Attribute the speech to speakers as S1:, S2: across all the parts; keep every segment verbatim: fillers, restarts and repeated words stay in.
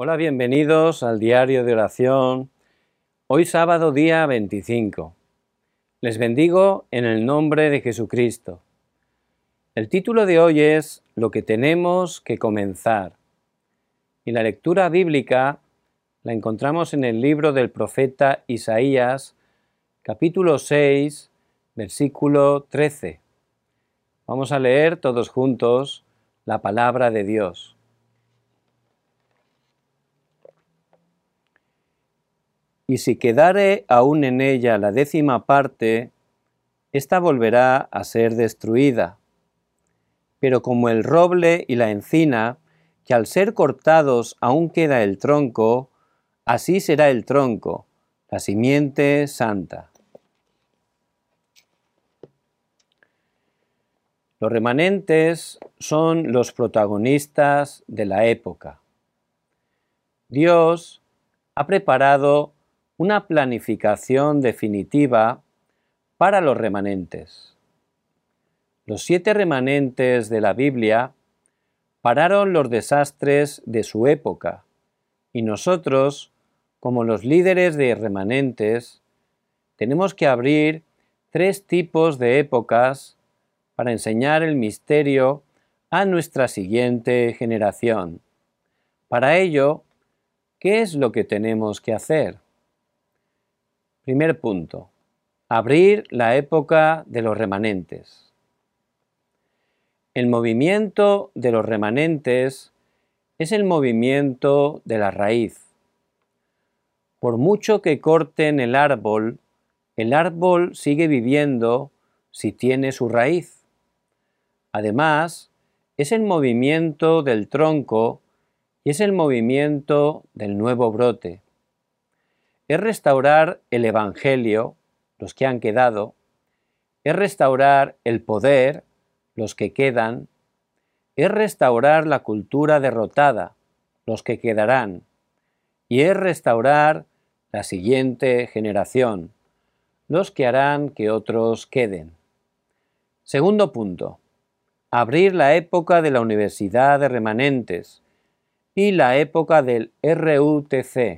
S1: Hola, bienvenidos al diario de oración. Hoy sábado día veinticinco. Les bendigo en el nombre de Jesucristo. El título de hoy es Lo que tenemos que comenzar. Y la lectura bíblica la encontramos en el libro del profeta Isaías, capítulo seis, versículo trece. Vamos a leer todos juntos la palabra de Dios. Y si quedare aún en ella la décima parte, ésta volverá a ser destruida. Pero como el roble y la encina, que al ser cortados aún queda el tronco, así será el tronco, la simiente santa. Los remanentes son los protagonistas de la época. Dios ha preparado una planificación definitiva para los remanentes. Los siete remanentes de la Biblia pararon los desastres de su época y nosotros, como los líderes de remanentes, tenemos que abrir tres tipos de épocas para enseñar el misterio a nuestra siguiente generación. Para ello, ¿qué es lo que tenemos que hacer? Primer punto, abrir la época de los remanentes. El movimiento de los remanentes es el movimiento de la raíz. Por mucho que corten el árbol, el árbol sigue viviendo si tiene su raíz. Además, es el movimiento del tronco y es el movimiento del nuevo brote. Es restaurar el Evangelio, los que han quedado, es restaurar el poder, los que quedan, es restaurar la cultura derrotada, los que quedarán, y es restaurar la siguiente generación, los que harán que otros queden. Segundo punto, abrir la época de la Universidad de Remanentes y la época del R U T C.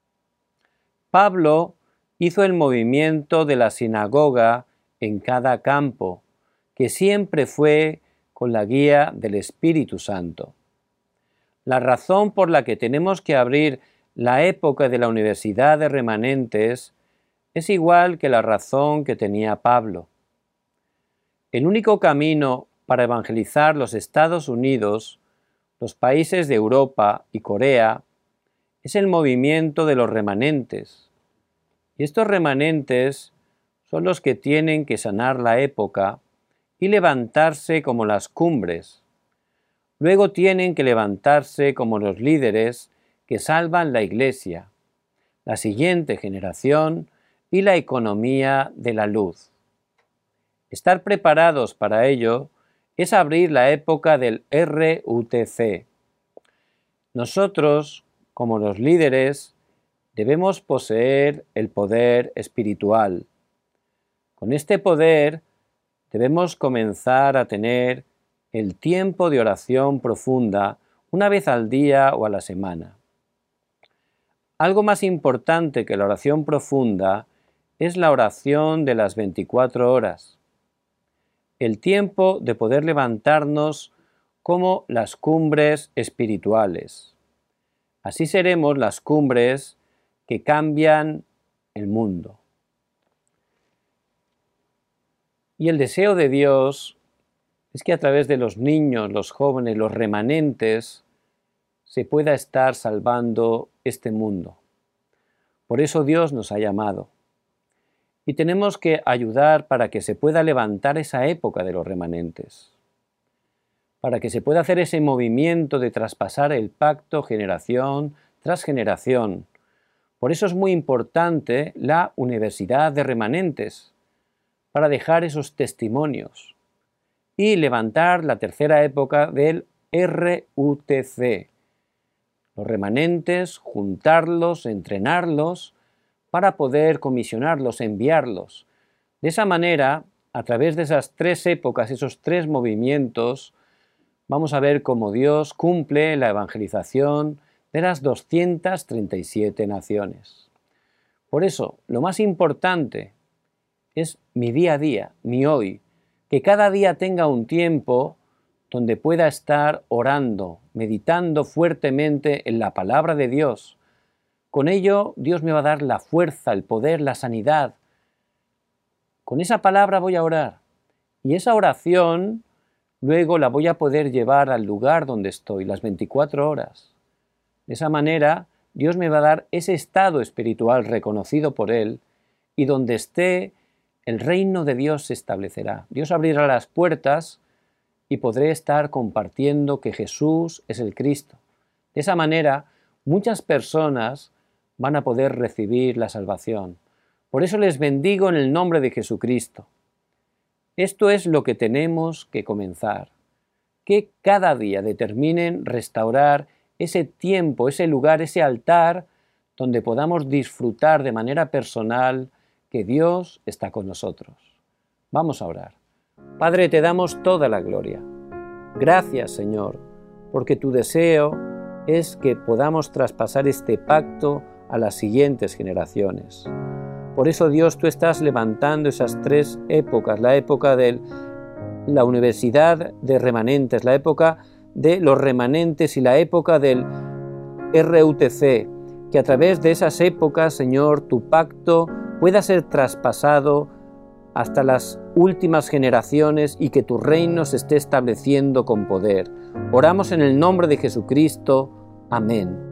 S1: Pablo hizo el movimiento de la sinagoga en cada campo, que siempre fue con la guía del Espíritu Santo. La razón por la que tenemos que abrir la época de la Universidad de Remanentes es igual que la razón que tenía Pablo. El único camino para evangelizar los Estados Unidos, los países de Europa y Corea, es el movimiento de los remanentes. Y estos remanentes son los que tienen que sanar la época y levantarse como las cumbres. Luego tienen que levantarse como los líderes que salvan la Iglesia, la siguiente generación y la economía de la luz. Estar preparados para ello es abrir la época del R U T C. Nosotros, como los líderes, debemos poseer el poder espiritual. Con este poder debemos comenzar a tener el tiempo de oración profunda una vez al día o a la semana. Algo más importante que la oración profunda es la oración de las veinticuatro horas. El tiempo de poder levantarnos como las cumbres espirituales. Así seremos las cumbres que cambian el mundo. Y el deseo de Dios es que a través de los niños, los jóvenes, los remanentes, se pueda estar salvando este mundo. Por eso Dios nos ha llamado. Y tenemos que ayudar para que se pueda levantar esa época de los remanentes. Para que se pueda hacer ese movimiento de traspasar el pacto generación tras generación. Por eso es muy importante la Universidad de Remanentes, para dejar esos testimonios y levantar la tercera época del R U T C. Los remanentes, juntarlos, entrenarlos, para poder comisionarlos, enviarlos. De esa manera, a través de esas tres épocas, esos tres movimientos, vamos a ver cómo Dios cumple la evangelización de las doscientas treinta y siete naciones. Por eso, lo más importante es mi día a día, mi hoy, que cada día tenga un tiempo donde pueda estar orando, meditando fuertemente en la palabra de Dios. Con ello, Dios me va a dar la fuerza, el poder, la sanidad. Con esa palabra voy a orar. Y esa oración luego la voy a poder llevar al lugar donde estoy, las veinticuatro horas. De esa manera, Dios me va a dar ese estado espiritual reconocido por Él, y donde esté, el reino de Dios se establecerá. Dios abrirá las puertas y podré estar compartiendo que Jesús es el Cristo. De esa manera, muchas personas van a poder recibir la salvación. Por eso les bendigo en el nombre de Jesucristo. Esto es lo que tenemos que comenzar. Que cada día determinen restaurar ese tiempo, ese lugar, ese altar donde podamos disfrutar de manera personal que Dios está con nosotros. Vamos a orar. Padre, te damos toda la gloria. Gracias, Señor, porque tu deseo es que podamos traspasar este pacto a las siguientes generaciones. Por eso, Dios, tú estás levantando esas tres épocas, la época de la universidad de remanentes, la época de los remanentes y la época del R U T C, que a través de esas épocas, Señor, tu pacto pueda ser traspasado hasta las últimas generaciones y que tu reino se esté estableciendo con poder. Oramos en el nombre de Jesucristo. Amén.